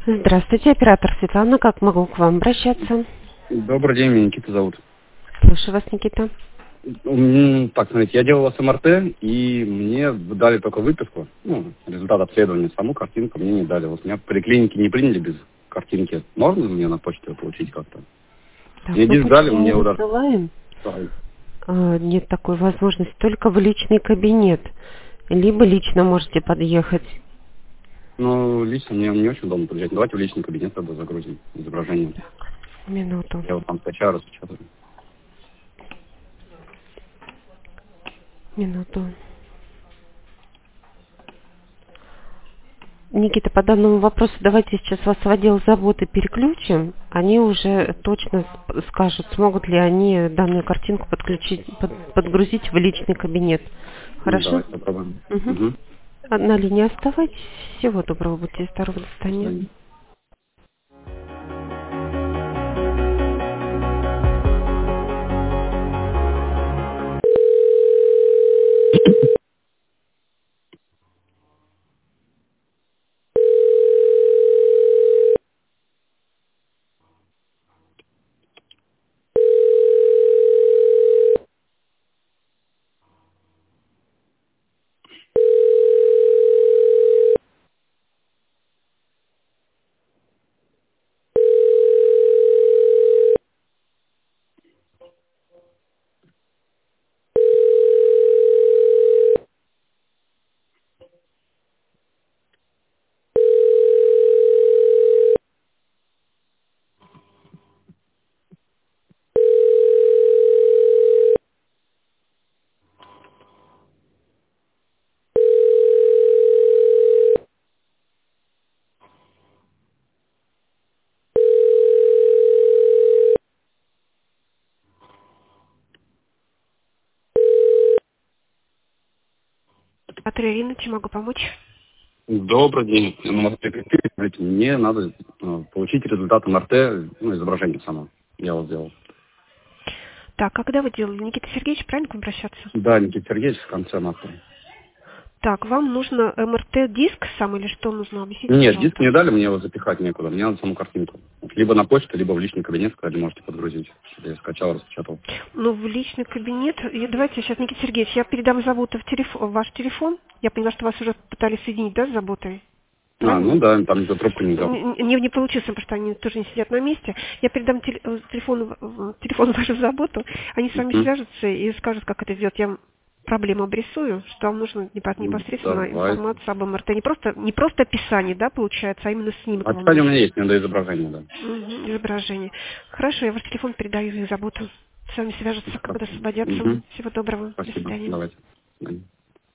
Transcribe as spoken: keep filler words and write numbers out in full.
Здравствуйте, оператор Светлана. Как могу к вам обращаться? Добрый день, меня Никита зовут. Слушаю вас, Никита. М, Так, смотрите, я делал у вас эм эр тэ, и мне дали только выписку, ну, результат обследования, саму картинку мне не дали. Вот меня при клинике не приняли без картинки. Можно мне на почту её получить как-то? Так, Мне мы диск почту дали, не мне удар. высылаем. А, нет такой возможности. Только в личный кабинет. Либо лично можете подъехать. Ну, лично мне не очень удобно подъезжать. Давайте в личный кабинет тогда загрузим изображение. Минуту. Я вот там скачаю, распечатаю. Минуту. Никита, по данному вопросу давайте сейчас вас в отдел заботы переключим. Они уже точно с- скажут, смогут ли они данную картинку подключить, под- подгрузить в личный кабинет. Ну, Хорошо? давайте попробуем. Угу. Угу. На линии оставайтесь. Всего доброго, будьте здоровы, до До свидания. свидания. Патрия Ирина, чем могу помочь? Добрый день. Ну, вот, смотрите, мне надо э, получить результат эм эр тэ, ну, изображение само. Я вот сделал. Так, а когда вы делали? Никита Сергеевич, правильно к вам обращаться? Да, Никита Сергеевич в конце марта. Так, вам нужно эм эр тэ-диск сам или что нужно? Объясните, Нет, диск пожалуйста. не дали, мне его запихать некуда. Мне надо саму картинку. Вот либо на почту, либо в личный кабинет, сказали, можете подгрузить. Чтобы я скачал, распечатал. Ну, в личный кабинет. И давайте сейчас, Никита Сергеевич, я передам заботу в, телефон, в ваш телефон. Я поняла, что вас уже пытались соединить, да, с заботой? А, ну Правильно? да, там никто трубку не взял. Не, не- не получилось, потому что они тоже не сидят на месте. Я передам теле- э, телефон, в- телефон в вашу заботу. Они с вами Угу. свяжутся и скажут, как это сделать. Я вам проблему обрисую, что вам нужно непо- непосредственно Давайте. информацию об эм эр тэ. Не просто, не просто описание, да, получается, а именно снимок вам Описание у меня нужен. есть, мне надо изображение, да. Мгм, изображение. Хорошо, я ваш телефон передаю в их заботу. С вами свяжутся, когда Хорошо. освободятся. Угу. Всего доброго. До Спасибо. свидания. Давайте. До свидания.